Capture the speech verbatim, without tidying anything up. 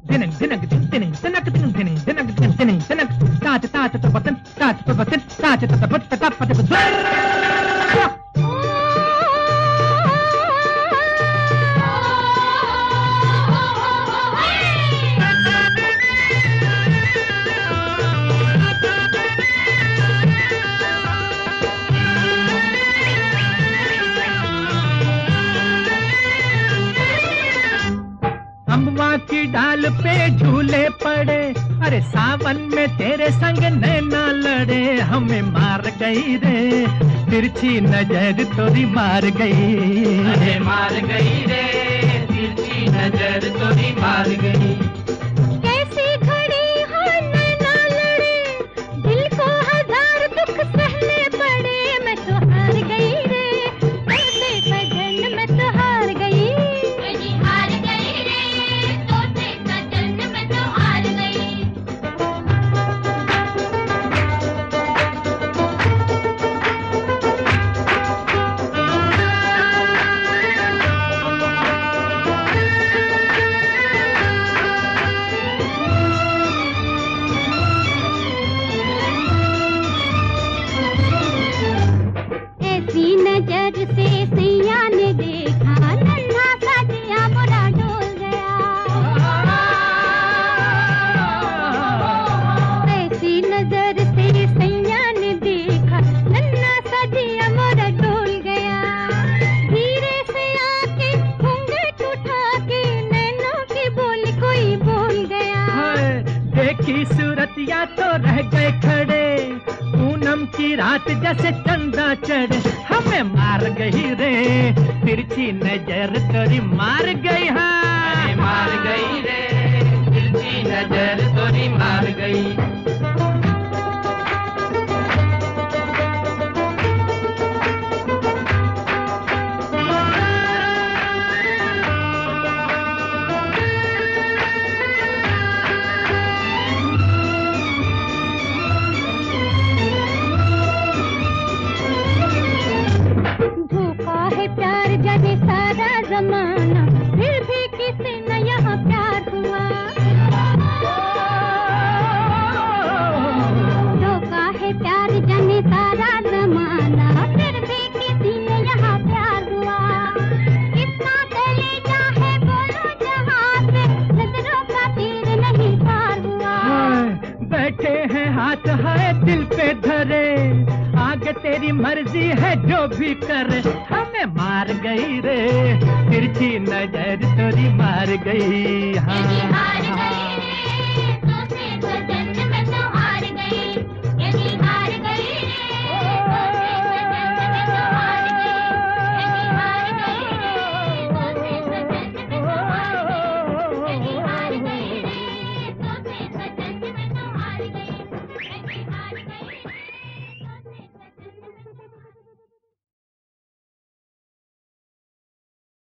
दिनक दिनक दिन दिने दिनक दिन दिने दिनक दिन दिने दिनक ताच ताच तपतन ताच तपतन ताच तपत तप पट अम्बा की डाल पे झूले पड़े, अरे सावन में तेरे संग नैना लड़े, हमें मार गई रे तिरछी नजर तोरी मार गई, अरे मार गई रे तिरछी नजर तोरी मार गई। कैसी घड़ी हो नैना लड़े, दिल को हजार दुख सहने पड़े, मैं तो हार गई रे तोते सजन, मैं तो हार गई, हार गई रे तोते सजन, मैं तो हार गई। ऐसी नजर से सैया ने देखा, नन्हा सा जिया मोरा डोल गया, ऐसी नजर से सैया ने देखा, नन्हा सा जिया मोरा डोल गया, धीरे से आके घूंघट उठा के नैनों की बोली कोई बोल गया। हाय, देखी सूरतिया तो रह गए खड़े, पूनम की रात जैसे चंदा चढ़े, हमें मार गई रे तिरछी नजर तोरी मार गई। हाँ अरे मार गई रे तिरछी नजर तोरी मार गई। धोखा है प्यार जाने सारा जमाना, फिर भी किसी न यहाँ प्यार हुआ, धोखा है प्यार जाने सारा जमाना, फिर भी किसी ने यहाँ प्यार हुआ, कितना कलेजा है बोलो जहाँ से, नजरों का तीर नहीं पार हुआ। हाय, बैठे हैं हाथ है दिल पे धरे, आगे तेरी मर्जी है जो भी करे, हमें मार गई रे तिरछी नजर तोरी मार गई। हाँ यदि हार गई रे तोते सजन, मैं तो हार गई, यदि हार गई रे तोते सजन, मैं तो हार गई, यदि हार गई रे तोते सजन, मैं तो हार गई, यदि हार गई रे तोते सजन, मैं तो हार गई, यदि हार गई।